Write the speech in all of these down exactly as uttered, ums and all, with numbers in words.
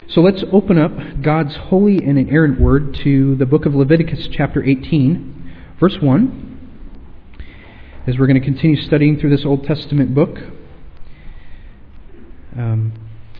So let's open up God's holy and inerrant word to the book of Leviticus chapter eighteen, verse one, as we're going to continue studying through this Old Testament book. Um,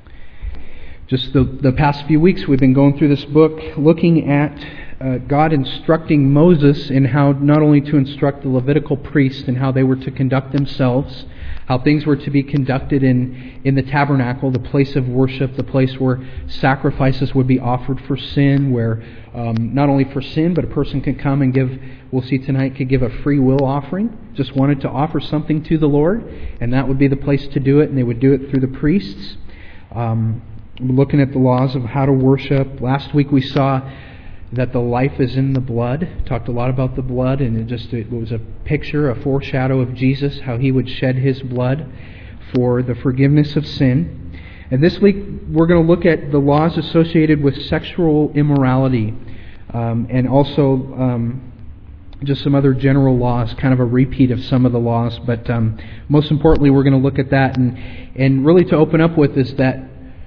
just the, the past few weeks we've been going through this book, looking at uh, God instructing Moses in how not only to instruct the Levitical priests and how they were to conduct themselves, how things were to be conducted in, in the tabernacle, the place of worship, the place where sacrifices would be offered for sin, where um, not only for sin, but a person could come and give, we'll see tonight, could give a free will offering, just wanted to offer something to the Lord, and that would be the place to do it, and they would do it through the priests. Um, looking at the laws of how to worship. Last week we saw that the life is in the blood. Talked a lot about the blood, and it just it was a picture, a foreshadow of Jesus, how He would shed His blood for the forgiveness of sin. And this week we're going to look at the laws associated with sexual immorality, um, and also um, just some other general laws, kind of a repeat of some of the laws. But um, most importantly, we're going to look at that, and and really to open up with is that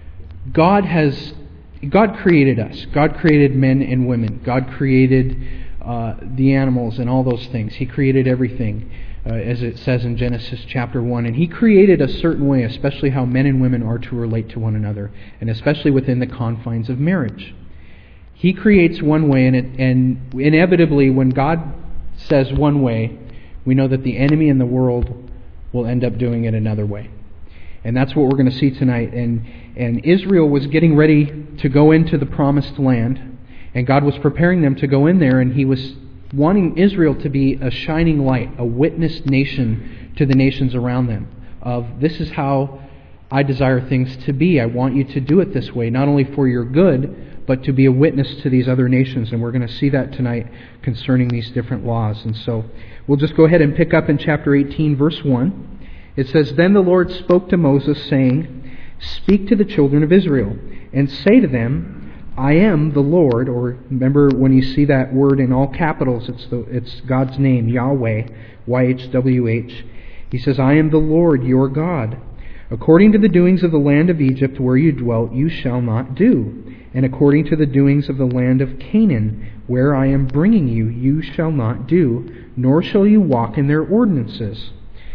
God has God created us. God created men and women. God created uh, the animals and all those things. He created everything, uh, as it says in Genesis chapter one. And He created a certain way, especially how men and women are to relate to one another, and especially within the confines of marriage. He creates one way, and, it, and inevitably when God says one way, we know that the enemy in the world will end up doing it another way. And that's what we're going to see tonight. And and Israel was getting ready to go into the promised land, and God was preparing them to go in there, and He was wanting Israel to be a shining light, a witness nation to the nations around them. Of this is how I desire things to be. I want you to do it this way, not only for your good, but to be a witness to these other nations. And we're going to see that tonight concerning these different laws. And so we'll just go ahead and pick up in chapter eighteen, verse one. It says, "Then the Lord spoke to Moses, saying, Speak to the children of Israel, and say to them, I am the Lord," or remember when you see that word in all capitals, it's the, it's God's name, Yahweh, Y H W H. He says, "I am the Lord your God. According to the doings of the land of Egypt where you dwelt, you shall not do. And according to the doings of the land of Canaan, where I am bringing you, you shall not do, nor shall you walk in their ordinances."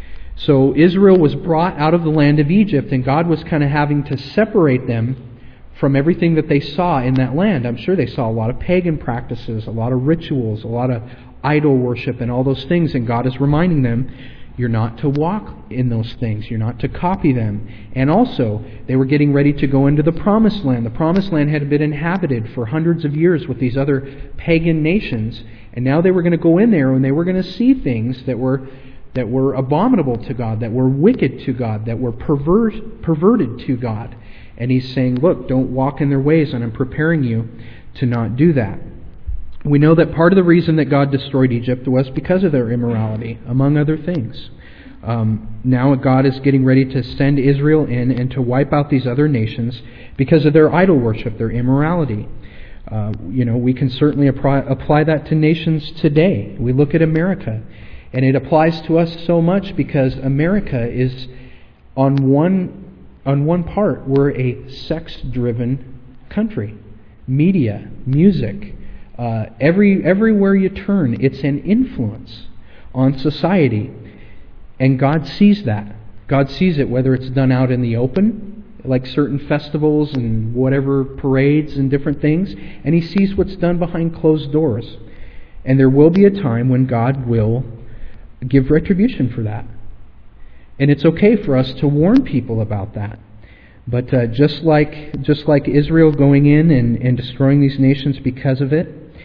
So Israel was brought out of the land of Egypt, and God was kind of having to separate them from everything that they saw in that land. I'm sure they saw a lot of pagan practices, a lot of rituals, a lot of idol worship, and all those things. And God is reminding them, you're not to walk in those things. You're not to copy them. And also, they were getting ready to go into the Promised Land. The Promised Land had been inhabited for hundreds of years with these other pagan nations. And now they were going to go in there, and they were going to see things that were that were abominable to God, that were wicked to God, that were pervert, perverted to God. And He's saying, look, don't walk in their ways, and I'm preparing you to not do that. We know that part of the reason that God destroyed Egypt was because of their immorality, among other things. Um, now God is getting ready to send Israel in and to wipe out these other nations because of their idol worship, their immorality. Uh, you know, we can certainly apply, apply that to nations today. We look at America, and it applies to us so much because America is, on one on one part, we're a sex-driven country. Media, music, uh, every everywhere you turn, it's an influence on society. And God sees that. God sees it, whether it's done out in the open, like certain festivals and whatever parades and different things, and He sees what's done behind closed doors. And there will be a time when God will give retribution for that. And it's okay for us to warn people about that. But uh, just like just like Israel going in and, and destroying these nations because of it,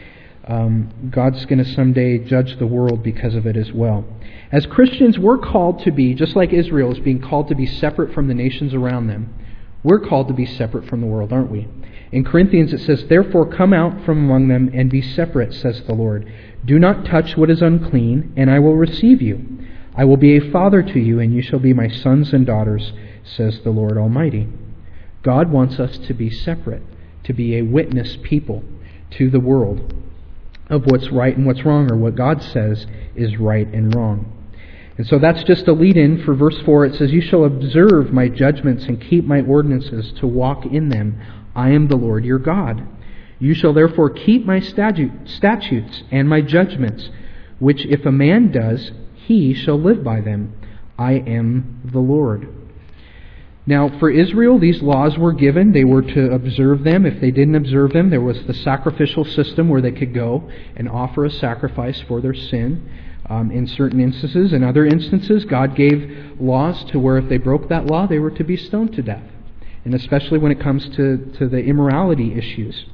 um, God's going to someday judge the world because of it as well. As Christians, we're called to be, just like Israel is being called to be separate from the nations around them, we're called to be separate from the world, aren't we? In Corinthians it says, "Therefore come out from among them and be separate, says the Lord. Do not touch what is unclean, and I will receive you. I will be a father to you, and you shall be my sons and daughters, says the Lord Almighty." God wants us to be separate, to be a witness people to the world of what's right and what's wrong, or what God says is right and wrong. And so that's just a lead-in for verse four. It says, "You shall observe my judgments and keep my ordinances to walk in them. I am the Lord your God. You shall therefore keep my statute, statutes and my judgments, which if a man does, he shall live by them. I am the Lord. Now, for Israel, these laws were given. They were to observe them. If they didn't observe them, there was the sacrificial system where they could go and offer a sacrifice for their sin. Um, in certain instances. In other instances, God gave laws to where if they broke that law, they were to be stoned to death. And especially when it comes to, to the immorality issues.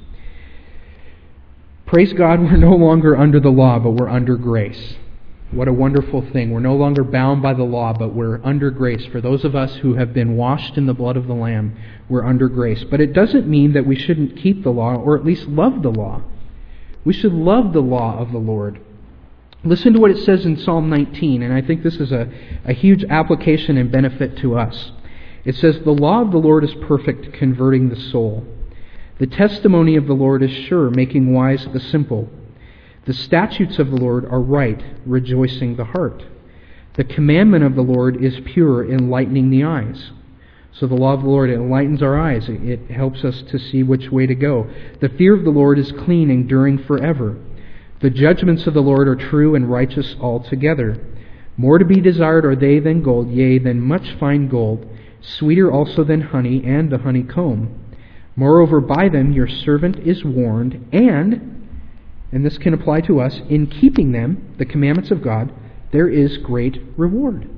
Praise God, we're no longer under the law, but we're under grace. What a wonderful thing. We're no longer bound by the law, but we're under grace. For those of us who have been washed in the blood of the Lamb, we're under grace. But it doesn't mean that we shouldn't keep the law, or at least love the law. We should love the law of the Lord. Listen to what it says in Psalm nineteen, and I think this is a, a huge application and benefit to us. It says, "The law of the Lord is perfect, converting the soul. The testimony of the Lord is sure, making wise the simple. The statutes of the Lord are right, rejoicing the heart. The commandment of the Lord is pure, enlightening the eyes." So the law of the Lord, it enlightens our eyes. It helps us to see which way to go. "The fear of the Lord is clean, enduring forever. The judgments of the Lord are true and righteous altogether. More to be desired are they than gold, yea, than much fine gold, sweeter also than honey and the honeycomb. Moreover, by them your servant is warned, and, and this can apply to us, in keeping them, the commandments of God, there is great reward."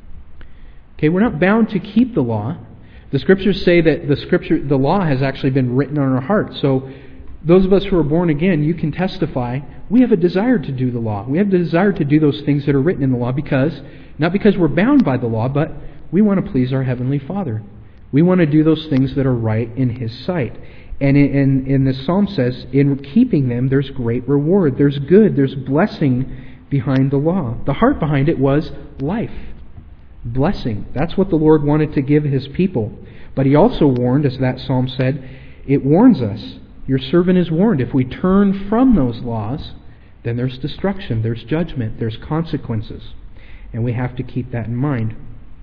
Okay, we're not bound to keep the law. The Scriptures say that the Scripture, the law has actually been written on our hearts. So those of us who are born again, you can testify, we have a desire to do the law. We have the desire to do those things that are written in the law because, not because we're bound by the law, but we want to please our Heavenly Father. We want to do those things that are right in His sight. And in, in, in the Psalm says, in keeping them, there's great reward. There's good. There's blessing behind the law. The heart behind it was life. Blessing. That's what the Lord wanted to give His people. But He also warned, as that Psalm said, it warns us. Your servant is warned. If we turn from those laws, then there's destruction, there's judgment, there's consequences. And we have to keep that in mind.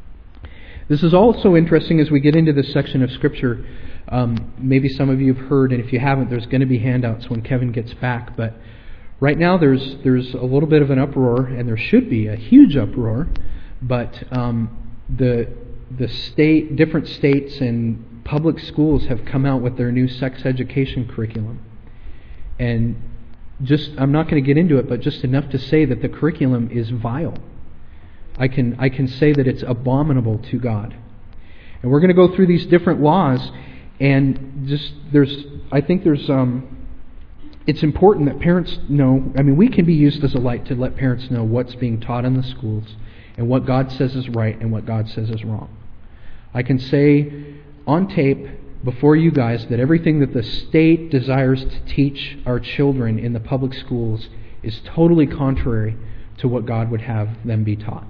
This is also interesting as we get into this section of Scripture. Um, maybe some of you have heard, and if you haven't, there's going to be handouts when Kevin gets back. But right now there's there's a little bit of an uproar, and there should be a huge uproar. But um, the the state, different states and public schools have come out with their new sex education curriculum. And just, I'm not going to get into it, but just enough to say that the curriculum is vile. I can I can say that it's abominable to God. And we're going to go through these different laws, and just there's I think there's um it's important that parents know. I mean, we can be used as a light to let parents know what's being taught in the schools and what God says is right and what God says is wrong. I can say on tape before you guys that everything that the state desires to teach our children in the public schools is totally contrary to what God would have them be taught.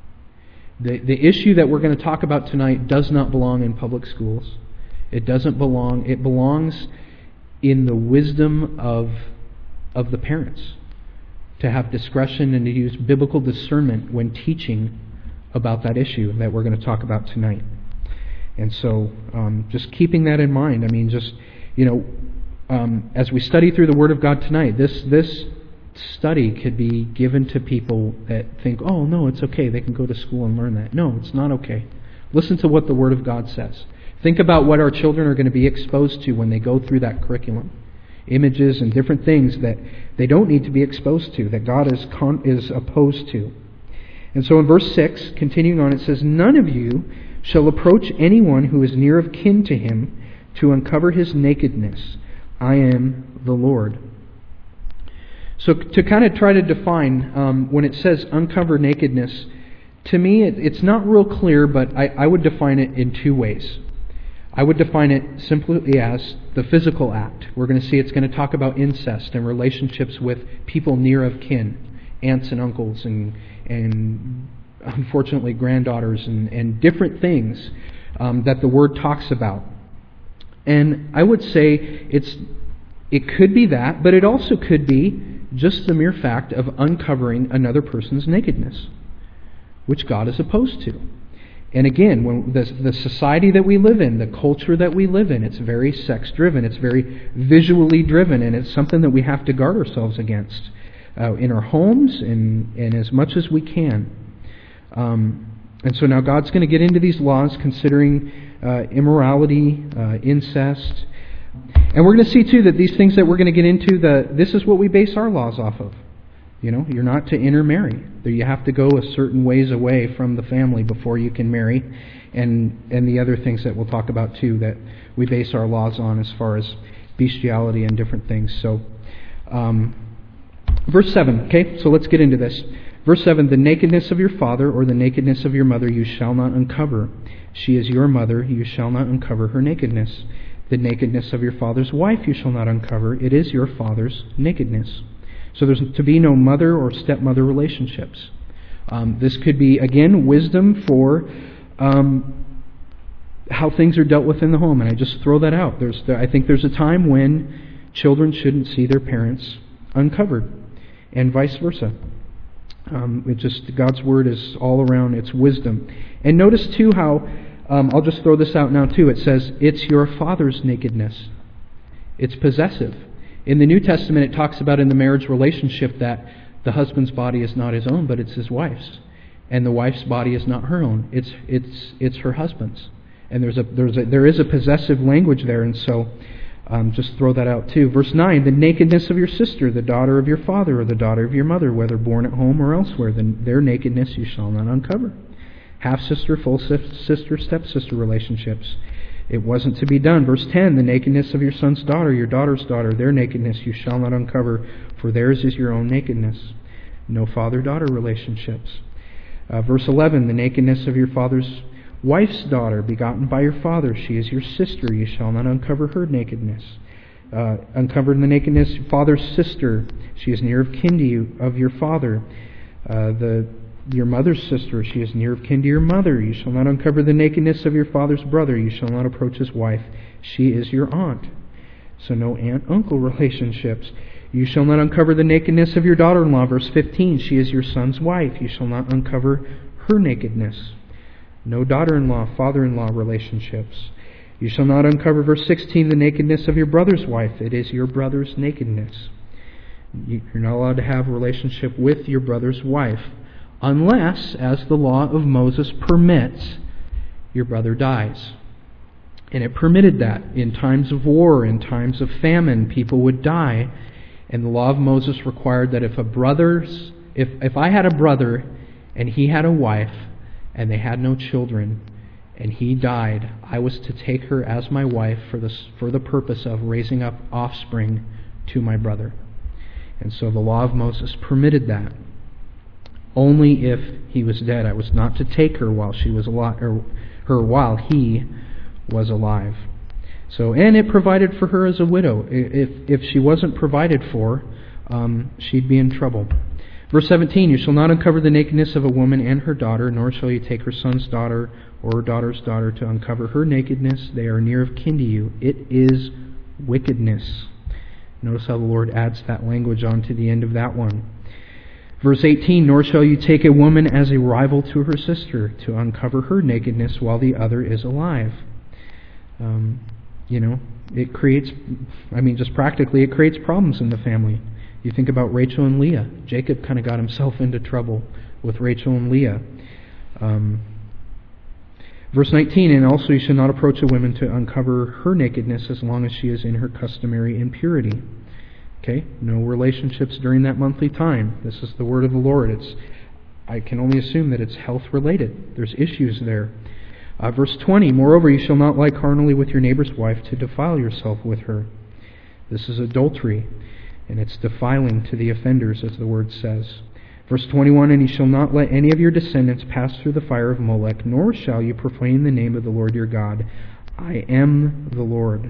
The the issue that we're going to talk about tonight does not belong in public schools. It doesn't belong. It belongs in the wisdom of of the parents to have discretion and to use biblical discernment when teaching about that issue that we're going to talk about tonight. And so, um, just keeping that in mind. I mean, just you know, um, as we study through the Word of God tonight, this this. study could be given to people that think, oh, no, it's okay. They can go to school and learn that. No, it's not okay. Listen to what the Word of God says. Think about what our children are going to be exposed to when they go through that curriculum. Images and different things that they don't need to be exposed to, that God is con- is opposed to. And so in verse six, continuing on, it says, "None of you shall approach anyone who is near of kin to him to uncover his nakedness. I am the Lord." So to kind of try to define, um, when it says uncover nakedness, to me it, it's not real clear, but I, I would define it in two ways. I would define it simply as the physical act. We're going to see it's going to talk about incest and relationships with people near of kin, aunts and uncles and and unfortunately granddaughters and, and different things um, that the Word talks about. And I would say it's it could be that, but it also could be just the mere fact of uncovering another person's nakedness, which God is opposed to. And again, when the, the society that we live in, the culture that we live in, it's very sex-driven. It's very visually driven, and it's something that we have to guard ourselves against uh, in our homes and, and as much as we can. Um, and so now God's going to get into these laws considering uh, immorality, uh, incest. And we're going to see, too, that these things that we're going to get into, the, this is what we base our laws off of. You know, you're not to intermarry. You have to go a certain ways away from the family before you can marry. And and the other things that we'll talk about, too, that we base our laws on as far as bestiality and different things. So, um, verse seven, okay, so let's get into this. Verse seven, the nakedness of your father or the nakedness of your mother you shall not uncover. She is your mother, you shall not uncover her nakedness. The nakedness of your father's wife you shall not uncover. It is your father's nakedness. So there's to be no mother or stepmother relationships. Um, this could be, again, wisdom for um, how things are dealt with in the home. And I just throw that out. There's, I think there's a time when children shouldn't see their parents uncovered, and vice versa. Um, it just God's Word is all around. It's wisdom. And notice, too, how, um, I'll just throw this out now, too. It says, it's your father's nakedness. It's possessive. In the New Testament, it talks about in the marriage relationship that the husband's body is not his own, but it's his wife's, and the wife's body is not her own. It's it's it's her husband's, and there's a there's a there is a possessive language there, and so um, just throw that out too. Verse nine: the nakedness of your sister, the daughter of your father, or the daughter of your mother, whether born at home or elsewhere, then their nakedness you shall not uncover. Half sister, full sister, stepsister relationships. It wasn't to be done. Verse ten, the nakedness of your son's daughter, your daughter's daughter, their nakedness you shall not uncover, for theirs is your own nakedness. No father-daughter relationships. Uh, verse eleven, the nakedness of your father's wife's daughter, begotten by your father, she is your sister, you shall not uncover her nakedness. Uh, uncovered in the nakedness, father's sister, she is near of kin to you, of your father. Uh, the Your mother's sister, she is near of kin to your mother. You shall not uncover the nakedness of your father's brother. You shall not approach his wife. She is your aunt. So no aunt-uncle relationships. You shall not uncover the nakedness of your daughter-in-law. Verse fifteen, she is your son's wife. You shall not uncover her nakedness. No daughter-in-law, father-in-law relationships. You shall not uncover, verse sixteen, the nakedness of your brother's wife. It is your brother's nakedness. You're not allowed to have a relationship with your brother's wife, unless, as the law of Moses permits, your brother dies. And it permitted that. In times of war, in times of famine, people would die. And the law of Moses required that if a brother's, if, if I had a brother and he had a wife and they had no children and he died, I was to take her as my wife for the, for the purpose of raising up offspring to my brother. And so the law of Moses permitted that. Only if he was dead. I was not to take her while she was alive, or her while he was alive. So, and it provided for her as a widow. If if she wasn't provided for, um, she'd be in trouble. Verse seventeen: you shall not uncover the nakedness of a woman and her daughter, nor shall you take her son's daughter or her daughter's daughter to uncover her nakedness. They are near of kin to you. It is wickedness. Notice how the Lord adds that language on to the end of that one. Verse eighteen, nor shall you take a woman as a rival to her sister to uncover her nakedness while the other is alive. Um, you know, it creates, I mean, just practically, it creates problems in the family. You think about Rachel and Leah. Jacob kind of got himself into trouble with Rachel and Leah. Um, verse nineteen, and also you shall not approach a woman to uncover her nakedness as long as she is in her customary impurity. Okay, no relationships during that monthly time. This is the word of the Lord. It's, I can only assume that it's health related. There's issues there. Uh, verse twenty, moreover, you shall not lie carnally with your neighbor's wife to defile yourself with her. This is adultery, and it's defiling to the offenders, as the word says. Verse twenty-one, and you shall not let any of your descendants pass through the fire of Molech, nor shall you profane the name of the Lord your God. I am the Lord.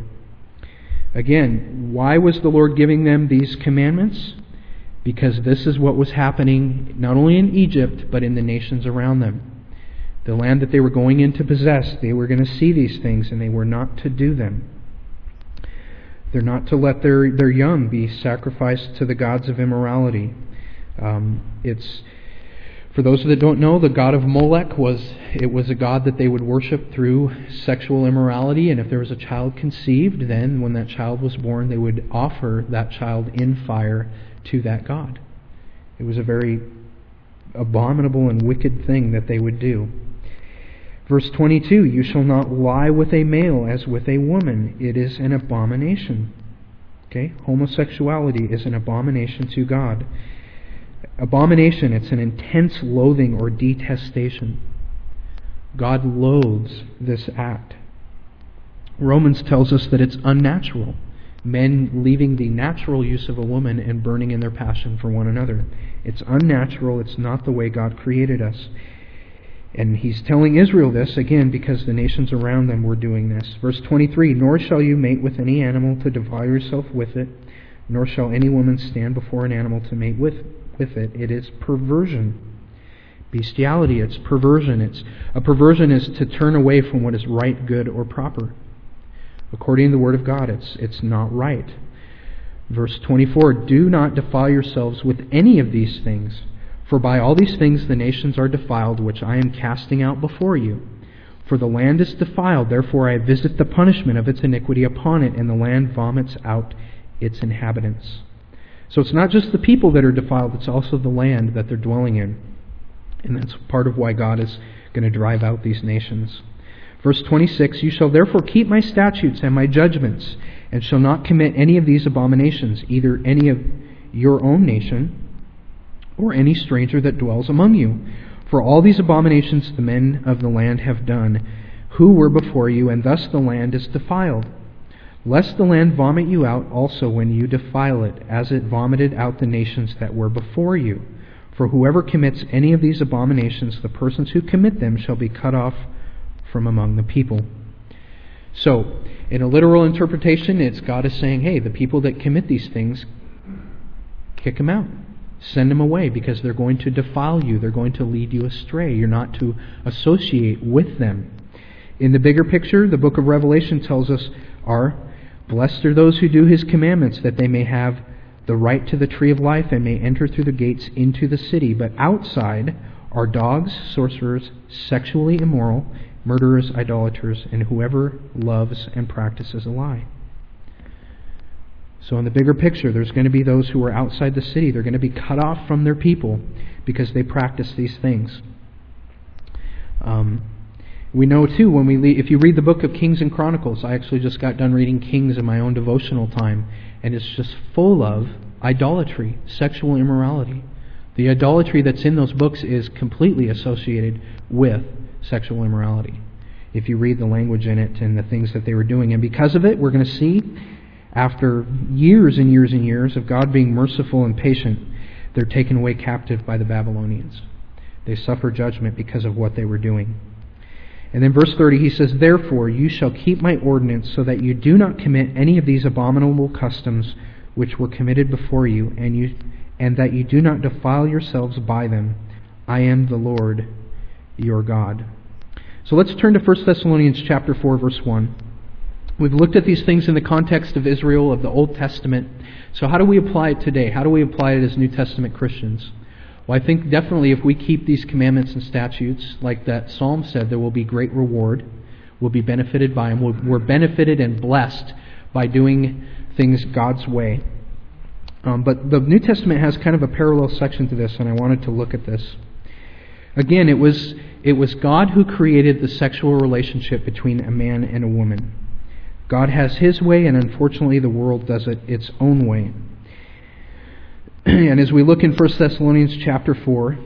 Again, why was the Lord giving them these commandments? Because this is what was happening not only in Egypt, but in the nations around them. The land that they were going in to possess, they were going to see these things, and they were not to do them. They're not to let their, their young be sacrificed to the gods of immorality. Um, it's For those that don't know, the god of Molech was it was a god that they would worship through sexual immorality, and if there was a child conceived, then when that child was born, they would offer that child in fire to that god. It was a very abominable and wicked thing that they would do. Verse twenty-two, you shall not lie with a male as with a woman. It is an abomination. Okay? Homosexuality is an abomination to God. Abomination, it's an intense loathing or detestation. God loathes this act. Romans tells us that it's unnatural. Men leaving the natural use of a woman and burning in their passion for one another. It's unnatural. It's not the way God created us. And he's telling Israel this, again, because the nations around them were doing this. Verse twenty-three, nor shall you mate with any animal to defile yourself with it, nor shall any woman stand before an animal to mate with, with it. It is perversion. Bestiality, it's perversion. It's a perversion is to turn away from what is right, good, or proper. According to the Word of God, it's it's not right. Verse twenty-four, do not defile yourselves with any of these things, for by all these things the nations are defiled, which I am casting out before you. For the land is defiled, therefore I visit the punishment of its iniquity upon it, and the land vomits out its inhabitants. So it's not just the people that are defiled, it's also the land that they're dwelling in. And that's part of why God is going to drive out these nations. Verse twenty-six, you shall therefore keep my statutes and my judgments, and shall not commit any of these abominations, either any of your own nation, or any stranger that dwells among you. For all these abominations the men of the land have done, who were before you, and thus the land is defiled. Lest the land vomit you out also when you defile it, as it vomited out the nations that were before you. For whoever commits any of these abominations, the persons who commit them shall be cut off from among the people. So, in a literal interpretation, it's God is saying, hey, the people that commit these things, kick them out. Send them away, because they're going to defile you. They're going to lead you astray. You're not to associate with them. In the bigger picture, the book of Revelation tells us, are blessed are those who do His commandments, that they may have the right to the tree of life and may enter through the gates into the city. But outside are dogs, sorcerers, sexually immoral, murderers, idolaters, and whoever loves and practices a lie. So in the bigger picture, there's going to be those who are outside the city. They're going to be cut off from their people because they practice these things. Um, we know too, when we le- if you read the book of Kings and Chronicles, I actually just got done reading Kings in my own devotional time, and it's just full of idolatry, sexual immorality. The idolatry that's in those books is completely associated with sexual immorality, if you read the language in it and the things that they were doing. And because of it, we're going to see, after years and years and years of God being merciful and patient, they're taken away captive by the Babylonians. They suffer judgment because of what they were doing. And then verse thirty, he says, therefore you shall keep my ordinance, so that you do not commit any of these abominable customs which were committed before you, and you and that you do not defile yourselves by them. I am the Lord your God. So let's turn to First Thessalonians chapter four, verse one. We've looked at these things in the context of Israel, of the Old Testament. So how do we apply it today? How do we apply it as New Testament Christians? Well, I think definitely if we keep these commandments and statutes, like that Psalm said, there will be great reward. We'll be benefited by them. We're benefited and blessed by doing things God's way. Um, but the New Testament has kind of a parallel section to this, and I wanted to look at this. Again, it was it was God who created the sexual relationship between a man and a woman. God has His way, and unfortunately the world does it its own way. And as we look in First Thessalonians chapter four,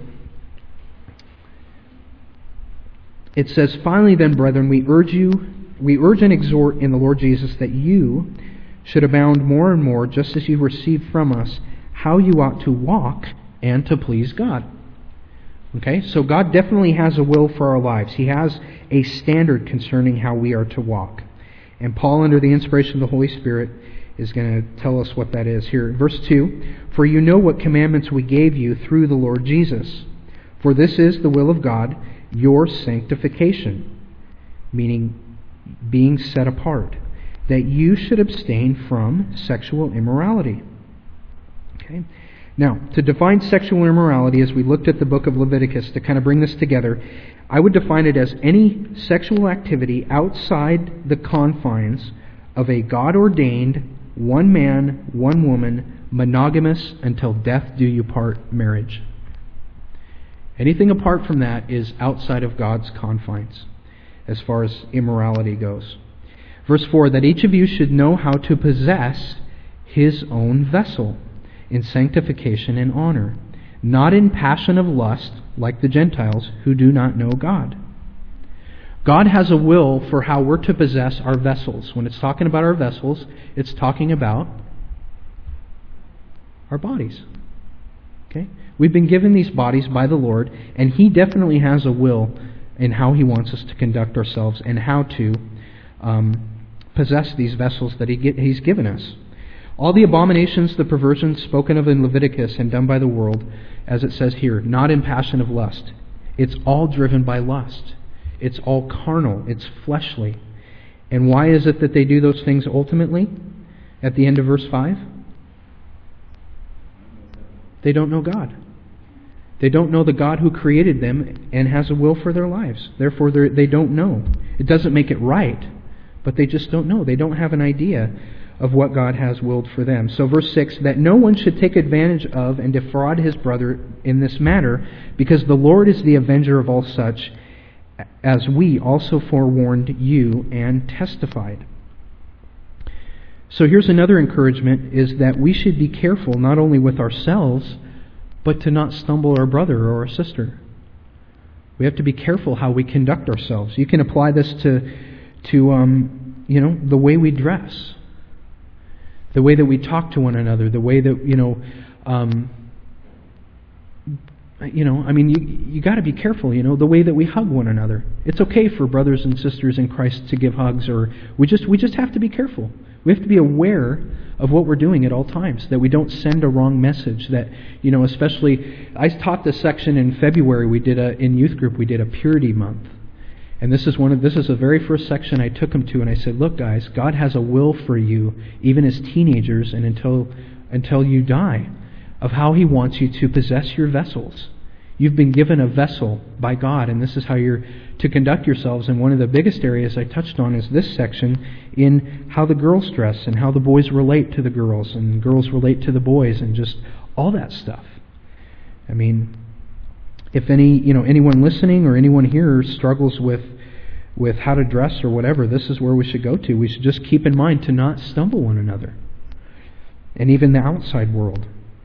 it says, finally then, brethren, we urge you, we urge and exhort in the Lord Jesus that you should abound more and more, just as you received from us, how you ought to walk and to please God. Okay, so God definitely has a will for our lives. He has a standard concerning how we are to walk. And Paul, under the inspiration of the Holy Spirit, is going to tell us what that is here. Verse two, for you know what commandments we gave you through the Lord Jesus. For this is the will of God, your sanctification, meaning being set apart, that you should abstain from sexual immorality. Okay? Now, to define sexual immorality, as we looked at the book of Leviticus, to kind of bring this together, I would define it as any sexual activity outside the confines of a God-ordained, one man, one woman, monogamous, until death do you part marriage. Anything apart from that is outside of God's confines, as far as immorality goes. Verse four, that each of you should know how to possess his own vessel in sanctification and honor, not in passion of lust, like the Gentiles who do not know God. God has a will for how we're to possess our vessels. When it's talking about our vessels, it's talking about our bodies. Okay? We've been given these bodies by the Lord, and He definitely has a will in how He wants us to conduct ourselves and how to um, possess these vessels that he get, He's given us. All the abominations, the perversions spoken of in Leviticus and done by the world, as it says here, not in passion of lust. It's all driven by lust. It's all carnal. It's fleshly. And why is it that they do those things ultimately? At the end of verse five? They don't know God. They don't know the God who created them and has a will for their lives. Therefore, they don't know. It doesn't make it right, but they just don't know. They don't have an idea of what God has willed for them. So verse six, that no one should take advantage of and defraud his brother in this matter, because the Lord is the avenger of all such, as we also forewarned you and testified. So here's another encouragement, is that we should be careful not only with ourselves, but to not stumble our brother or our sister. We have to be careful how we conduct ourselves. You can apply this to, to um, you know, the way we dress, the way that we talk to one another, the way that, you know, um, you know, I mean, you you got to be careful, you know, the way that we hug one another. It's okay for brothers and sisters in Christ to give hugs, or we just we just have to be careful. We have to be aware of what we're doing at all times, that we don't send a wrong message. That, you know, especially, I taught this section in February. We did a in youth group. We did a purity month, and this is one of this is the very first section I took them to, and I said, look, guys, God has a will for you, even as teenagers, and until until you die, of how He wants you to possess your vessels. You've been given a vessel by God, and this is how you're to conduct yourselves. And one of the biggest areas I touched on is this section, in how the girls dress and how the boys relate to the girls and girls relate to the boys, and just all that stuff. I mean, if any, you know, anyone listening or anyone here struggles with with how to dress or whatever, this is where we should go to. We should just keep in mind to not stumble one another, and even the outside world.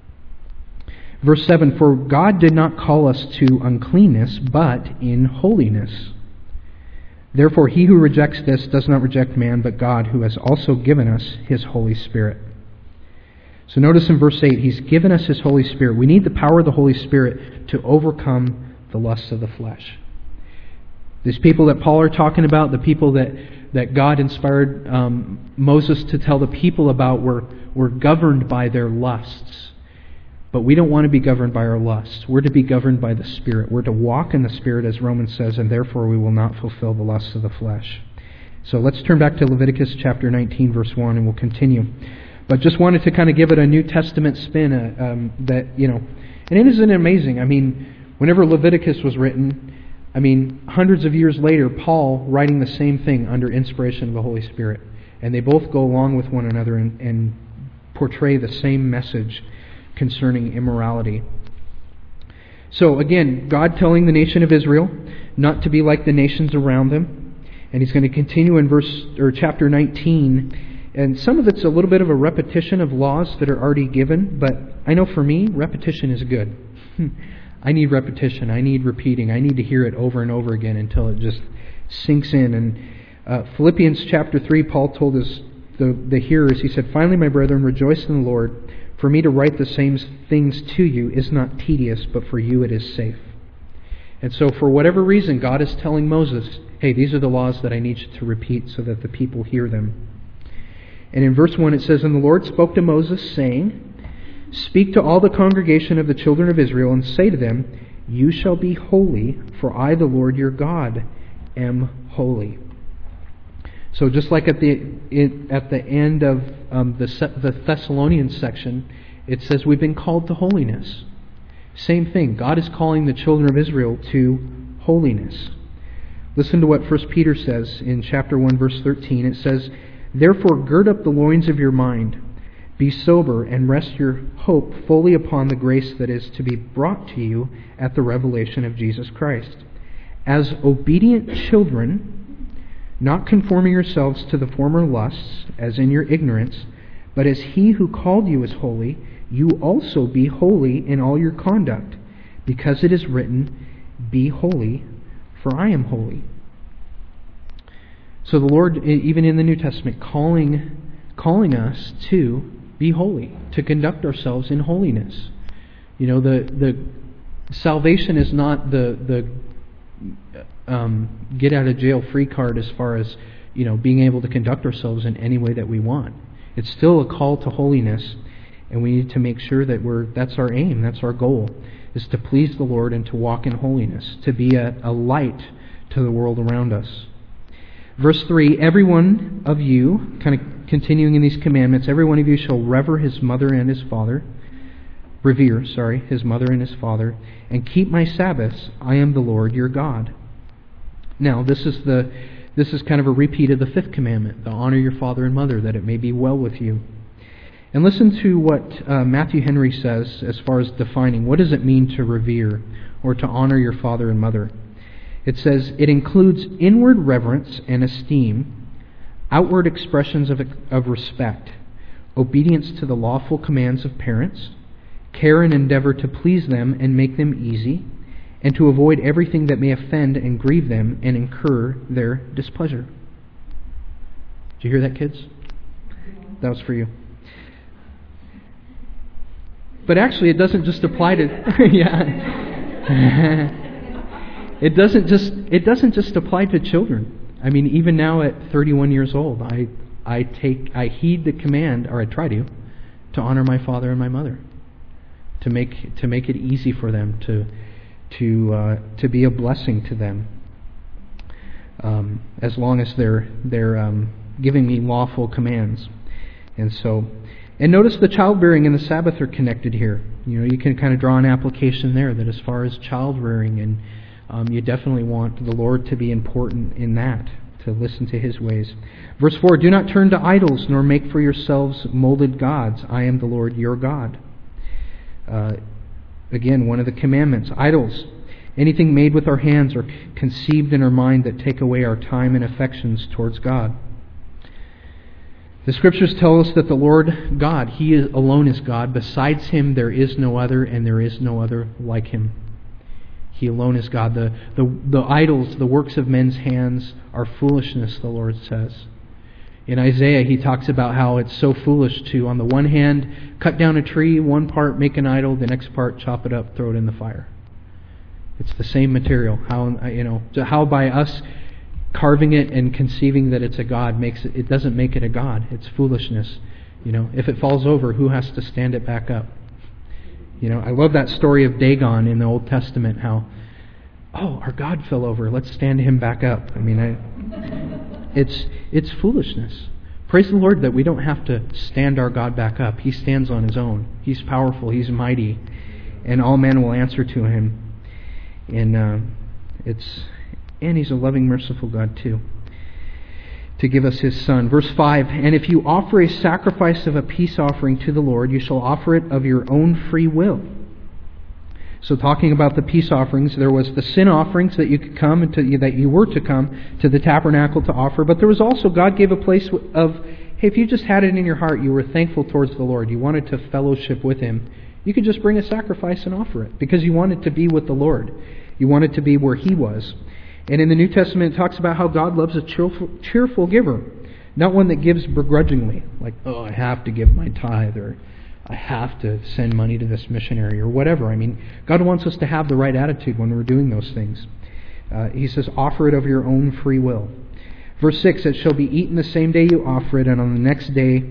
Verse seven, for God did not call us to uncleanness, but in holiness. Therefore he who rejects this does not reject man, but God, who has also given us His Holy Spirit. So notice in verse eight, He's given us His Holy Spirit. We need the power of the Holy Spirit to overcome the lusts of the flesh. These people that Paul are talking about, the people that, that God inspired um, Moses to tell the people about, were, were governed by their lusts. But we don't want to be governed by our lusts. We're to be governed by the Spirit. We're to walk in the Spirit, as Romans says, and therefore we will not fulfill the lusts of the flesh. So let's turn back to Leviticus chapter nineteen, verse one, and we'll continue. But just wanted to kind of give it a New Testament spin, uh, um, that, you know, and it isn't amazing. I mean, whenever Leviticus was written, I mean, hundreds of years later, Paul writing the same thing under inspiration of the Holy Spirit. And they both go along with one another and, and portray the same message concerning immorality. So again, God telling the nation of Israel not to be like the nations around them. And He's going to continue in verse or chapter nineteen. And some of it's a little bit of a repetition of laws that are already given, but I know for me, repetition is good. I need repetition. I need repeating. I need to hear it over and over again until it just sinks in. And uh, Philippians chapter three, Paul told us, the, the hearers, he said, finally, my brethren, rejoice in the Lord. For me to write the same things to you is not tedious, but for you it is safe. And so for whatever reason, God is telling Moses, hey, these are the laws that I need you to repeat so that the people hear them. And in verse one it says, and the Lord spoke to Moses, saying, speak to all the congregation of the children of Israel, and say to them, you shall be holy, for I, the Lord your God, am holy. So just like at the it, at the end of um, the, the Thessalonians section, it says we've been called to holiness. Same thing. God is calling the children of Israel to holiness. Listen to what First Peter says in chapter one, verse thirteen. It says, "Therefore gird up the loins of your mind, be sober, and rest your hope fully upon the grace that is to be brought to you at the revelation of Jesus Christ. As obedient children, not conforming yourselves to the former lusts, as in your ignorance, but as He who called you is holy, you also be holy in all your conduct, because it is written, 'Be holy, for I am holy.'" So the Lord, even in the New Testament, calling calling us to be holy, to conduct ourselves in holiness. You know, the the salvation is not the the um, get out of jail free card as far as, you know, being able to conduct ourselves in any way that we want. It's still a call to holiness, and we need to make sure that we're that's our aim, that's our goal, is to please the Lord and to walk in holiness, to be a, a light to the world around us. Verse three, "Every one of you," kind of continuing in these commandments, "every one of you shall revere his mother and his father, revere, sorry, his mother and his father, and keep my Sabbaths. I am the Lord your God." Now, this is the this is kind of a repeat of the fifth commandment, the honor your father and mother, that it may be well with you. And listen to what uh, Matthew Henry says as far as defining what does it mean to revere or to honor your father and mother. It says, "It includes inward reverence and esteem, outward expressions of, of respect, obedience to the lawful commands of parents, care and endeavor to please them and make them easy, and to avoid everything that may offend and grieve them and incur their displeasure." Did you hear that, kids? That was for you. But actually, it doesn't just apply to yeah. It doesn't just it doesn't just apply to children. I mean, even now at thirty-one years old, I I take I heed the command, or I try to, to honor my father and my mother, to make to make it easy for them, to to uh, to be a blessing to them, um, as long as they're they're um, giving me lawful commands. And so, and notice the childbearing and the Sabbath are connected here. You know, you can kind of draw an application there that as far as child rearing, and um, you definitely want the Lord to be important in that, to listen to His ways. Verse four, "Do not turn to idols, nor make for yourselves molded gods. I am the Lord your God." Uh, again, one of the commandments, idols. Anything made with our hands or conceived in our mind that take away our time and affections towards God. The Scriptures tell us that the Lord God, He is, alone is God. Besides Him there is no other, and there is no other like Him. He alone is God. The, the, the idols, the works of men's hands, are foolishness, the Lord says. In Isaiah, He talks about how it's so foolish to, on the one hand, cut down a tree, one part make an idol, the next part chop it up, throw it in the fire. It's the same material. How, you know, how by us carving it and conceiving that it's a god makes it, it doesn't make it a god. It's foolishness. You know, if it falls over, who has to stand it back up? You know, I love that story of Dagon in the Old Testament, how, oh, our God fell over, let's stand him back up. I mean, I, it's it's foolishness. Praise the Lord that we don't have to stand our God back up. He stands on His own. He's powerful. He's mighty. And all men will answer to Him. And uh, it's and He's a loving, merciful God too, to give us His Son. Verse five, "And if you offer a sacrifice of a peace offering to the Lord, you shall offer it of your own free will." So talking about the peace offerings, there was the sin offerings that you could come and to, that you were to come to the tabernacle to offer, but there was also, God gave a place of, hey, if you just had it in your heart, you were thankful towards the Lord, you wanted to fellowship with Him, you could just bring a sacrifice and offer it, because you wanted to be with the Lord. You wanted to be where He was. And in the New Testament, it talks about how God loves a cheerful, cheerful giver, not one that gives begrudgingly, like, oh, I have to give my tithe, or I have to send money to this missionary, or whatever. I mean, God wants us to have the right attitude when we're doing those things. Uh, he says, offer it of your own free will. Verse six, "It shall be eaten the same day you offer it, and on the next day,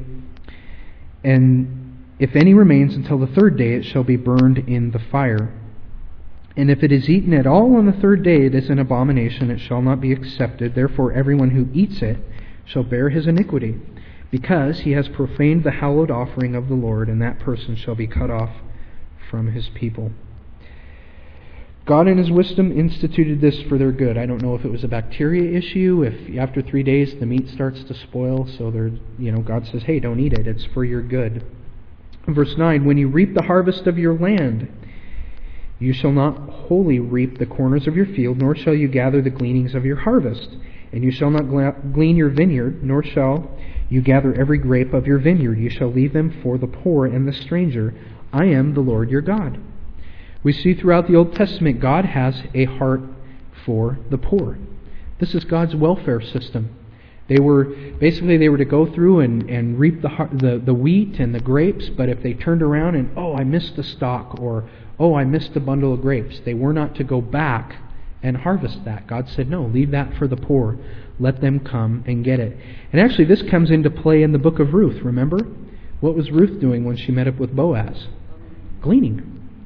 and if any remains until the third day, it shall be burned in the fire. And if it is eaten at all on the third day, it is an abomination, it shall not be accepted. Therefore everyone who eats it shall bear his iniquity. because he has profaned the hallowed offering of the Lord, and that person shall be cut off from his people. God in his wisdom instituted this for their good. I don't know if it was a bacteria issue, if after three days the meat starts to spoil, so they're, you know, God says, hey, don't eat it, it's for your good. Verse nine, when you reap the harvest of your land, you shall not wholly reap the corners of your field, nor shall you gather the gleanings of your harvest. And you shall not glean your vineyard, nor shall you gather every grape of your vineyard. You shall leave them for the poor and the stranger. I am the Lord your God. We see throughout the Old Testament, God has a heart for the poor. This is God's welfare system. They were, basically they were to go through and, and reap the, the, the wheat and the grapes, but if they turned around and, oh, I missed the stalk, or, oh, I missed a bundle of grapes, they were not to go back and harvest that. God said, no, leave that for the poor. Let them come and get it. And actually this comes into play in the book of Ruth, remember? What was Ruth doing when she met up with Boaz? Gleaning.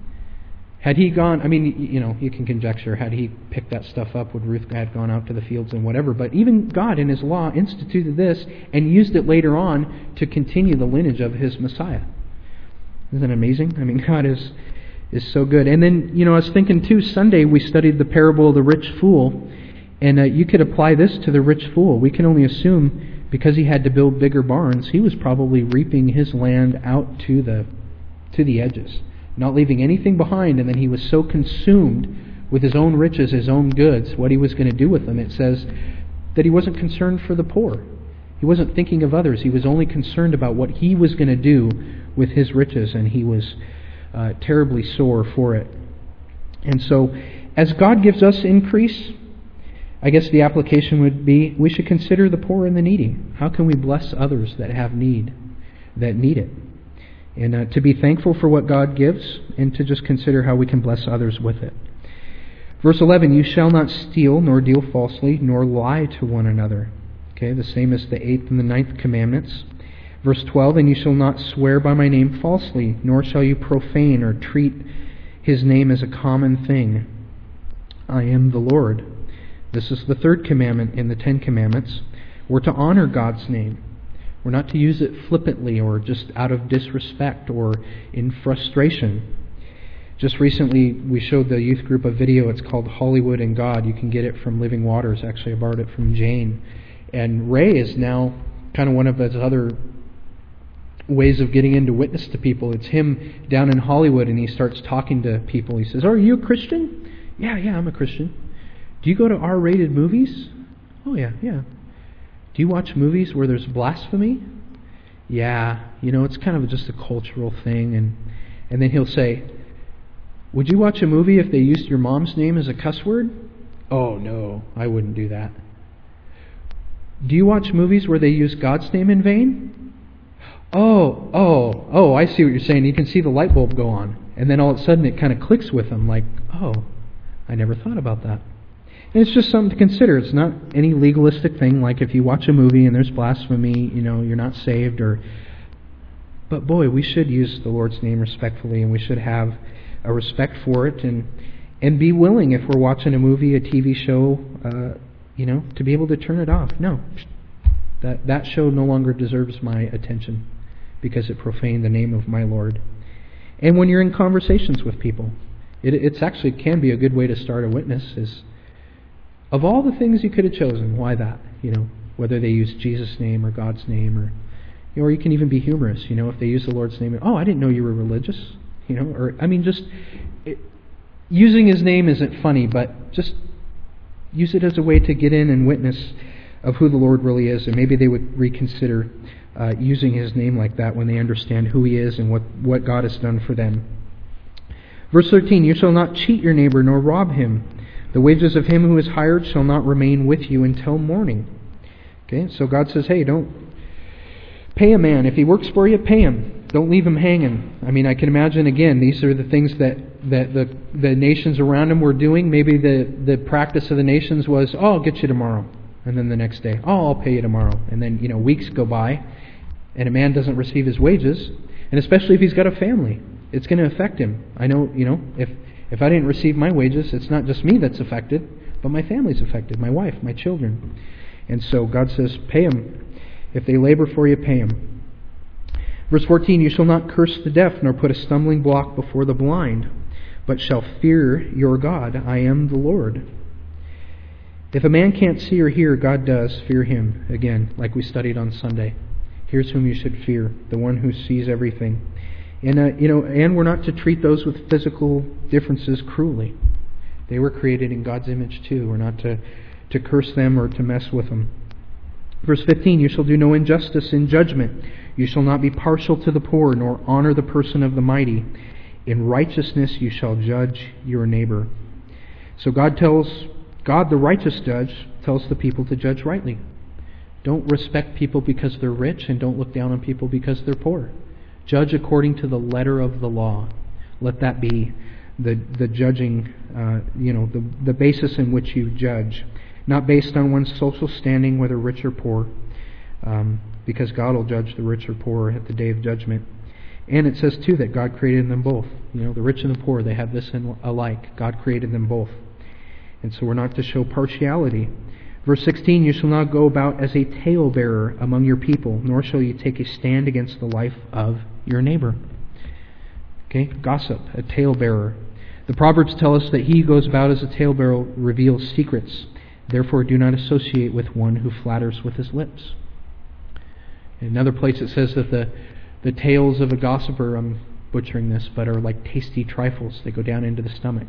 Had he gone, I mean, you know, you can conjecture, had he picked that stuff up, would Ruth have gone out to the fields and whatever, but even God in his law instituted this and used it later on to continue the lineage of his Messiah. Isn't that amazing? I mean, God is is so good. And then, you know, I was thinking too, Sunday we studied the parable of the rich fool, and uh, you could apply this to the rich fool. We can only assume because he had to build bigger barns, he was probably reaping his land out to the to the edges, not leaving anything behind, and then he was so consumed with his own riches, his own goods, what he was going to do with them. It says that he wasn't concerned for the poor. He wasn't thinking of others. He was only concerned about what he was going to do with his riches, and he was uh, terribly sore for it. And so, as God gives us increase, I guess the application would be, we should consider the poor and the needy. How can we bless others that have need, that need it? And uh, to be thankful for what God gives, and to just consider how we can bless others with it. Verse eleven, you shall not steal, nor deal falsely, nor lie to one another. Okay, the same as the eighth and the ninth commandments. Verse twelve, and you shall not swear by my name falsely, nor shall you profane or treat his name as a common thing. I am the Lord. This is the third commandment in the Ten Commandments. We're to honor God's name. We're not to use it flippantly or just out of disrespect or in frustration. Just recently, we showed the youth group a video. It's called Hollywood and God. You can get it from Living Waters. Actually, I borrowed it from Jane. And Ray is now kind of one of his other ways of getting into witness to people. It's him down in Hollywood, and he starts talking to people. He says, "Oh, are you a Christian?" "Yeah, yeah, I'm a Christian." "Do you go to R-rated movies?" "Oh, yeah, yeah." "Do you watch movies where there's blasphemy?" "Yeah, you know, it's kind of just a cultural thing." And and then he'll say, "Would you watch a movie if they used your mom's name as a cuss word?" "Oh, no, I wouldn't do that." "Do you watch movies where they use God's name in vain?" Oh, oh, oh, I see what you're saying. You can see the light bulb go on. And then all of a sudden it kind of clicks with them like, oh, I never thought about that. And it's just something to consider. It's not any legalistic thing like if you watch a movie and there's blasphemy, you know, you're not saved. Or, but boy, we should use the Lord's name respectfully, and we should have a respect for it, and and be willing, if we're watching a movie, a T V show, uh, you know, to be able to turn it off. No, that that show no longer deserves my attention because it profaned the name of my Lord. And when you're in conversations with people, it it's actually can be a good way to start a witness. Is of all the things you could have chosen, why that? You know, whether they use Jesus' name or God's name, or or you can even be humorous. You know, if they use the Lord's name, oh, I didn't know you were religious. You know, or I mean, just it, using His name isn't funny, but just use it as a way to get in and witness of who the Lord really is, and maybe they would reconsider uh, using His name like that when they understand who He is and what, what God has done for them. Verse thirteen, you shall not cheat your neighbor nor rob him. The wages of him who is hired shall not remain with you until morning. Okay, so God says, hey, don't pay a man. If he works for you, pay him. Don't leave him hanging. I mean, I can imagine, again, these are the things that, that the, the nations around him were doing. Maybe the, the practice of the nations was, oh, I'll get you tomorrow. And then the next day, oh, I'll pay you tomorrow. And then, you know, weeks go by, and a man doesn't receive his wages. And especially if he's got a family, it's going to affect him. I know, you know, if if I didn't receive my wages, it's not just me that's affected, but my family's affected, my wife, my children. And so God says, pay him. If they labor for you, pay them. Verse fourteen, you shall not curse the deaf, nor put a stumbling block before the blind, but shall fear your God. I am the Lord. If a man can't see or hear, God does. Fear him. Again, like we studied on Sunday. Here's whom you should fear, the one who sees everything. And, uh, you know, and we're not to treat those with physical differences cruelly. They were created in God's image too. We're not to, to curse them or to mess with them. Verse fifteen, you shall do no injustice in judgment. You shall not be partial to the poor, nor honor the person of the mighty. In righteousness you shall judge your neighbor. So God tells, God the righteous judge, tells the people to judge rightly. Don't respect people because they're rich, and don't look down on people because they're poor. Judge according to the letter of the law. Let that be the the judging, uh, you know, the the basis in which you judge, not based on one's social standing, whether rich or poor, um, because God will judge the rich or poor at the day of judgment. And it says too that God created them both. You know, the rich and the poor, they have this in alike. God created them both, and so we're not to show partiality. Verse sixteen, you shall not go about as a talebearer among your people, nor shall you take a stand against the life of your neighbor. Okay, gossip, a talebearer. The Proverbs tell us that he who goes about as a talebearer reveals secrets. Therefore, do not associate with one who flatters with his lips. In another place it says that the, the tales of a gossiper, I'm butchering this, but are like tasty trifles. They go down into the stomach.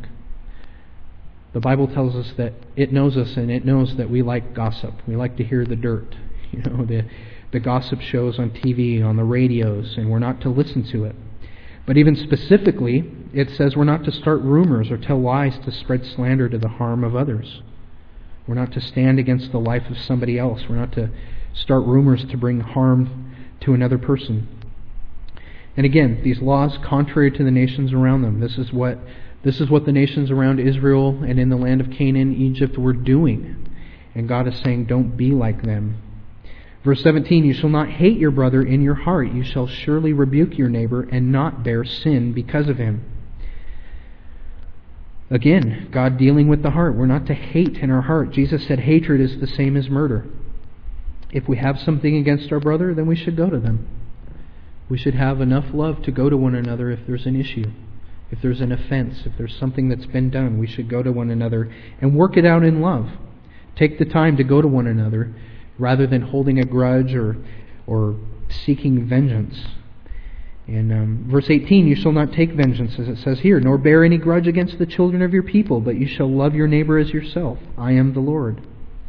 The Bible tells us that it knows us, and it knows that we like gossip. We like to hear the dirt. You know, the, the gossip shows on T V, on the radios, and we're not to listen to it. But even specifically, it says we're not to start rumors or tell lies to spread slander to the harm of others. We're not to stand against the life of somebody else. We're not to start rumors to bring harm to another person. And again, these laws contrary to the nations around them. This is what this is what the nations around Israel and in the land of Canaan, Egypt, were doing. And God is saying, don't be like them. Verse seventeen, you shall not hate your brother in your heart. You shall surely rebuke your neighbor and not bear sin because of him. Again, God dealing with the heart. We're not to hate in our heart. Jesus said hatred is the same as murder. If we have something against our brother, then we should go to them. We should have enough love to go to one another if there's an issue. If there's an offense, if there's something that's been done, we should go to one another and work it out in love. Take the time to go to one another rather than holding a grudge or or seeking vengeance. In um, verse eighteen, you shall not take vengeance, as it says here, nor bear any grudge against the children of your people, but you shall love your neighbor as yourself. I am the Lord.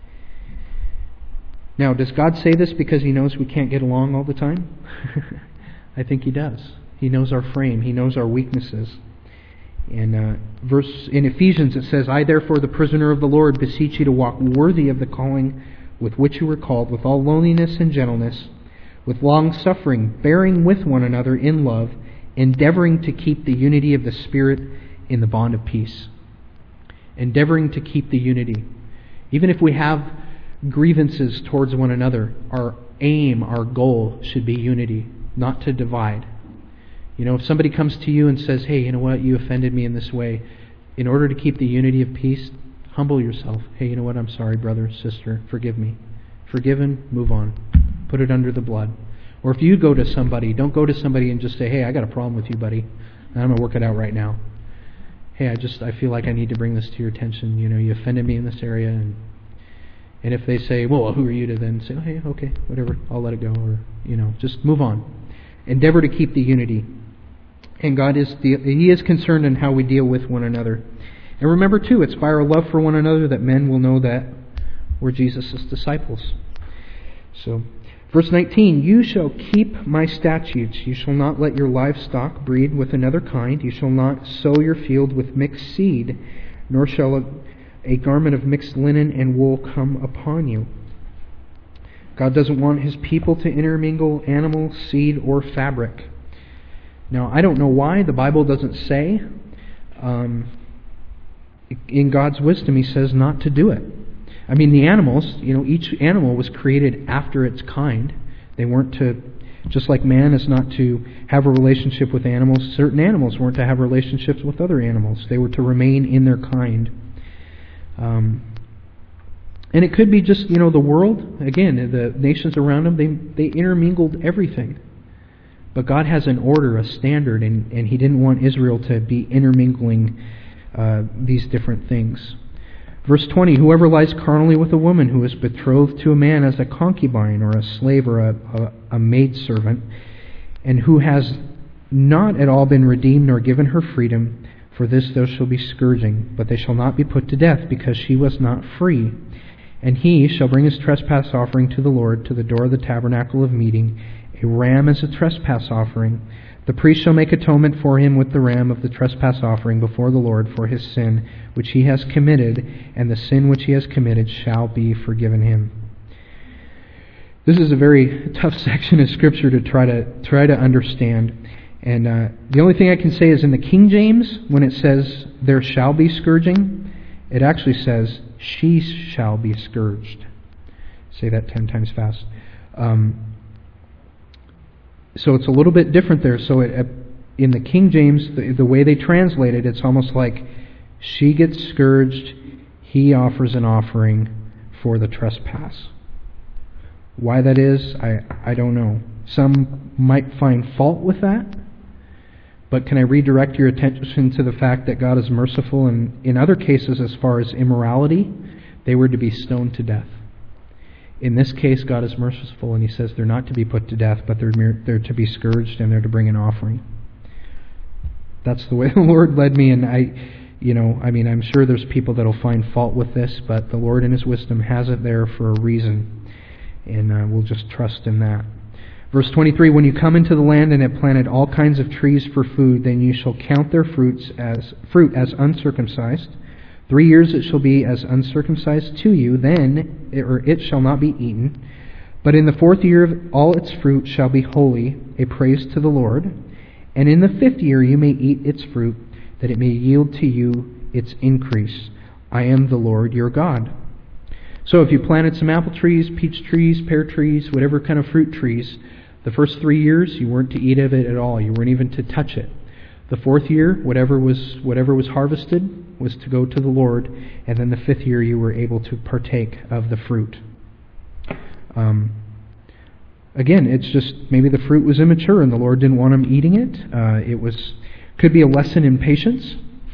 Now, does God say this because He knows we can't get along all the time? I think He does. He knows our frame. He knows our weaknesses. In uh, verse in Ephesians it says, I therefore, the prisoner of the Lord, beseech you to walk worthy of the calling with which you were called, with all lowliness and gentleness, with long suffering, bearing with one another in love, endeavoring to keep the unity of the Spirit in the bond of peace. Endeavoring to keep the unity. Even if we have grievances towards one another, our aim, our goal should be unity, not to divide. You know, if somebody comes to you and says, hey, you know what, you offended me in this way, in order to keep the unity of peace, humble yourself. Hey, you know what, I'm sorry, brother, sister, forgive me. Forgiven, move on. Put it under the blood. Or if you go to somebody, don't go to somebody and just say, hey, I got a problem with you, buddy, and I'm going to work it out right now. Hey, I just, I feel like I need to bring this to your attention. You know, you offended me in this area, and and if they say, well, who are you to then say, oh, hey, okay, whatever, I'll let it go, or, you know, just move on. Endeavor to keep the unity. And God is He is concerned in how we deal with one another. And remember, too, it's by our love for one another that men will know that we're Jesus' disciples. So, verse nineteen, you shall keep my statutes. You shall not let your livestock breed with another kind. You shall not sow your field with mixed seed, nor shall a, a garment of mixed linen and wool come upon you. God doesn't want His people to intermingle animal, seed, or fabric. Now, I don't know why the Bible doesn't say. Um, in God's wisdom, He says not to do it. I mean, the animals, you know, each animal was created after its kind. They weren't to, just like man is not to have a relationship with animals, certain animals weren't to have relationships with other animals. They were to remain in their kind. Um, And it could be just, you know, the world. Again, the nations around them, they, they intermingled everything. But God has an order, a standard, and, and He didn't want Israel to be intermingling uh, these different things. Verse twenty, whoever lies carnally with a woman who is betrothed to a man as a concubine or a slave or a, a, a maidservant, and who has not at all been redeemed nor given her freedom, for this there shall be scourging, but they shall not be put to death, because she was not free. And he shall bring his trespass offering to the Lord to the door of the tabernacle of meeting, a ram as a trespass offering. The priest shall make atonement for him with the ram of the trespass offering before the Lord for his sin which he has committed, and the sin which he has committed shall be forgiven him. This is a very tough section of Scripture to try to try to understand. And uh, the only thing I can say is in the King James, when it says there shall be scourging, it actually says she shall be scourged. Say that ten times fast. Um, so it's a little bit different there. So it, in the King James, the, the way they translate it, it's almost like she gets scourged, he offers an offering for the trespass. Why that is, I, I don't know. Some might find fault with that. But can I redirect your attention to the fact that God is merciful, and in other cases, as far as immorality, they were to be stoned to death. In this case, God is merciful, and He says they're not to be put to death, but they're mere, they're to be scourged, and they're to bring an offering. That's the way the Lord led me, and I, you know, I mean, I'm sure there's people that'll find fault with this, but the Lord in His wisdom has it there for a reason, and uh, we'll just trust in that. Verse twenty-three, when you come into the land and have planted all kinds of trees for food, then you shall count their fruits as fruit as uncircumcised. Three years it shall be as uncircumcised to you, then it, or it shall not be eaten. But in the fourth year all its fruit shall be holy, a praise to the Lord. And in the fifth year you may eat its fruit, that it may yield to you its increase. I am the Lord your God. So if you planted some apple trees, peach trees, pear trees, whatever kind of fruit trees, the first three years you weren't to eat of it at all. You weren't even to touch it. The fourth year, whatever was whatever was harvested was to go to the Lord, and then the fifth year you were able to partake of the fruit. Um, again, it's just maybe the fruit was immature and the Lord didn't want them eating it. Uh, it was could be a lesson in patience.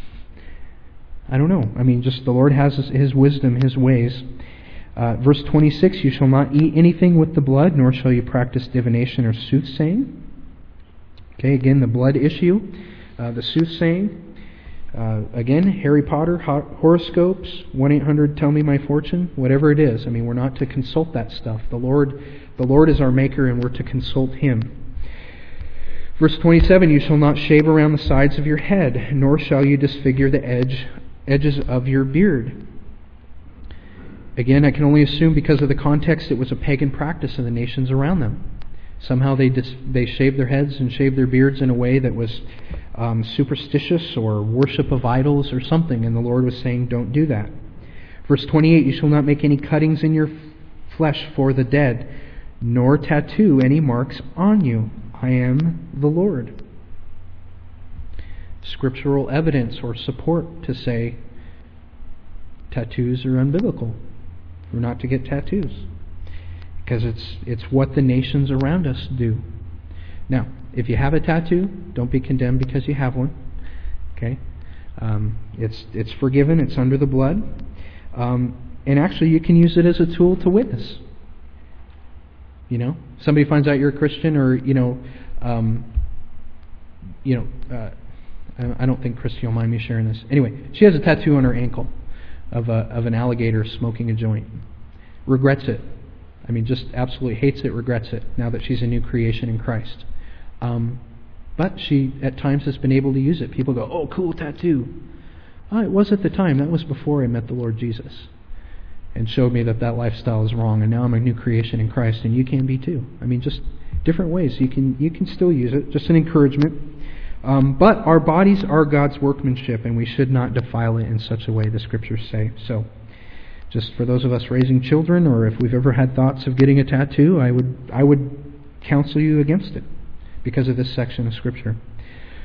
I don't know. I mean, just the Lord has His, his wisdom, His ways. Uh, verse twenty-six, you shall not eat anything with the blood, nor shall you practice divination or soothsaying. Okay, again, the blood issue. Uh, the soothsaying. Uh, again, Harry Potter, ho- horoscopes, one eight hundred tell me my fortune, whatever it is. I mean, we're not to consult that stuff. The Lord, the Lord is our maker, and we're to consult Him. Verse twenty-seven, you shall not shave around the sides of your head, nor shall you disfigure the edge edges of your beard. Again, I can only assume because of the context it was a pagan practice in the nations around them. Somehow they dis- they shaved their heads and shaved their beards in a way that was um, superstitious or worship of idols or something, and the Lord was saying, don't do that. Verse twenty-eight, you shall not make any cuttings in your flesh for the dead, nor tattoo any marks on you. I am the Lord. Scriptural evidence or support to say tattoos are unbiblical. We're not to get tattoos, because it's it's what the nations around us do. Now, if you have a tattoo, don't be condemned because you have one. Okay, um, it's it's forgiven. It's under the blood, um, and actually, you can use it as a tool to witness. You know, somebody finds out you're a Christian, or you know, um, you know, uh, I, I don't think Christy will mind me sharing this. Anyway, she has a tattoo on her ankle of a of an alligator smoking a joint. Regrets it. I mean, just absolutely hates it, regrets it, now that she's a new creation in Christ. Um, but she, at times, has been able to use it. People go, oh, cool tattoo. Oh, it was at the time. That was before I met the Lord Jesus. And showed me that that lifestyle is wrong, and now I'm a new creation in Christ, and you can be too. I mean, just different ways. You can you can still use it. Just an encouragement. Um, but our bodies are God's workmanship, and we should not defile it in such a way, the Scriptures say. So, just for those of us raising children, or if we've ever had thoughts of getting a tattoo, I would I would counsel you against it because of this section of Scripture.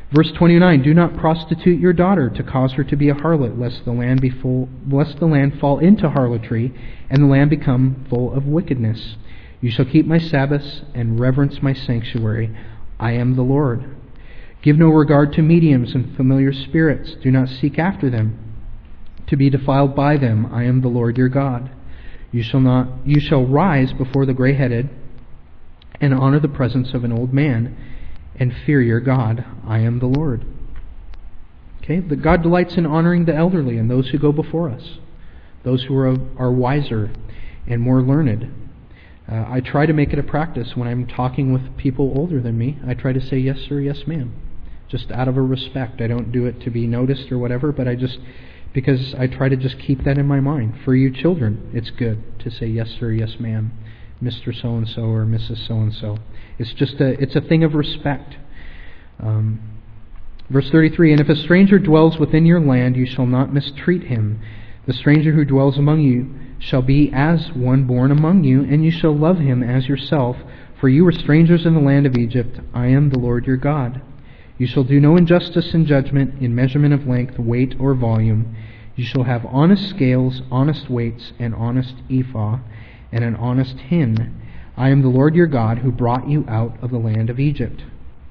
Verse twenty-nine, do not prostitute your daughter to cause her to be a harlot, lest the land be full, lest the land fall into harlotry, and the land become full of wickedness. You shall keep my Sabbaths and reverence my sanctuary. I am the Lord. Give no regard to mediums and familiar spirits. Do not seek after them, to be defiled by them. I am the Lord your God. You shall not. You shall rise before the gray-headed, and honor the presence of an old man, and fear your God. I am the Lord. Okay, that God delights in honoring the elderly and those who go before us, those who are are wiser and more learned. Uh, I try to make it a practice when I'm talking with people older than me. I try to say yes sir, yes ma'am, just out of a respect. I don't do it to be noticed or whatever, but I just, because I try to just keep that in my mind. For you children, it's good to say yes sir, yes ma'am, Mister So-and-so or Missus So-and-so. It's just a, it's a thing of respect. Um, verse thirty-three, and if a stranger dwells within your land, you shall not mistreat him. The stranger who dwells among you shall be as one born among you, and you shall love him as yourself, for you were strangers in the land of Egypt. I am the Lord your God. You shall do no injustice in judgment, in measurement of length, weight, or volume. You shall have honest scales, honest weights, an honest ephah, and an honest hin. I am the Lord your God, who brought you out of the land of Egypt.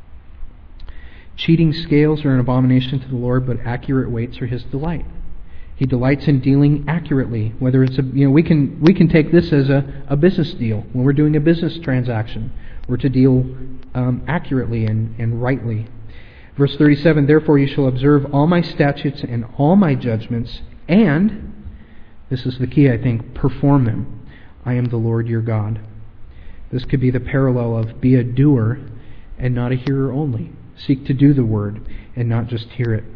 Cheating scales are an abomination to the Lord, but accurate weights are his delight. He delights in dealing accurately. Whether it's a, you know, we can we can take this as a, a business deal. When we're doing a business transaction, we're to deal um, accurately and, and rightly. Verse thirty-seven, therefore you shall observe all my statutes and all my judgments, and, this is the key I think, perform them. I am the Lord your God. This could be the parallel of be a doer and not a hearer only. Seek to do the word and not just hear it.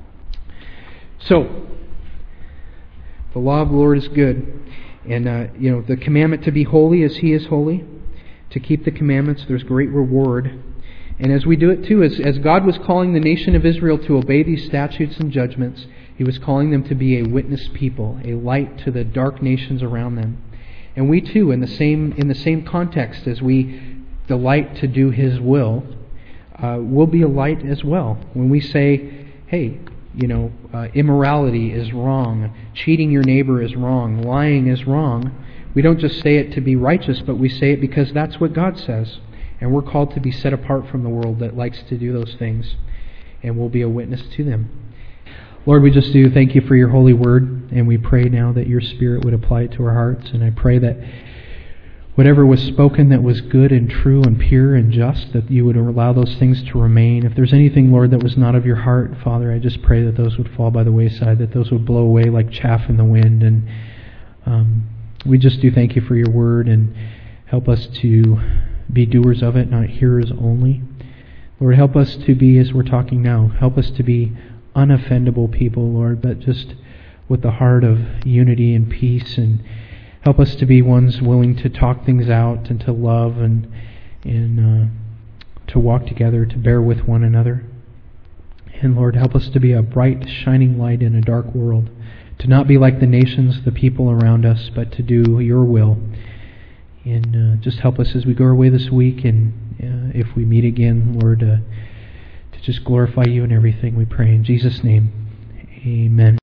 So, the law of the Lord is good. And, uh, you know, the commandment to be holy as he is holy, to keep the commandments, there's great reward. And as we do it too, as, as God was calling the nation of Israel to obey these statutes and judgments, he was calling them to be a witness people, a light to the dark nations around them. And we too, in the same in the same context, as we delight to do his will, uh, will be a light as well. When we say, hey, you know, uh, immorality is wrong, cheating your neighbor is wrong, lying is wrong, we don't just say it to be righteous, but we say it because that's what God says. And we're called to be set apart from the world that likes to do those things, and we'll be a witness to them. Lord, we just do thank you for your holy word, and we pray now that your Spirit would apply it to our hearts. And I pray that whatever was spoken that was good and true and pure and just, that you would allow those things to remain. If there's anything, Lord, that was not of your heart, Father, I just pray that those would fall by the wayside, that those would blow away like chaff in the wind. And um, we just do thank you for your word, and help us to be doers of it, not hearers only. Lord, help us to be, as we're talking now, help us to be unoffendable people, Lord, but just with the heart of unity and peace, and help us to be ones willing to talk things out and to love and and uh, to walk together, to bear with one another. And Lord, help us to be a bright, shining light in a dark world, to not be like the nations, the people around us, but to do your will. And uh, just help us as we go our way this week, and uh, if we meet again, Lord, uh, to just glorify you in everything, we pray in Jesus' name. Amen.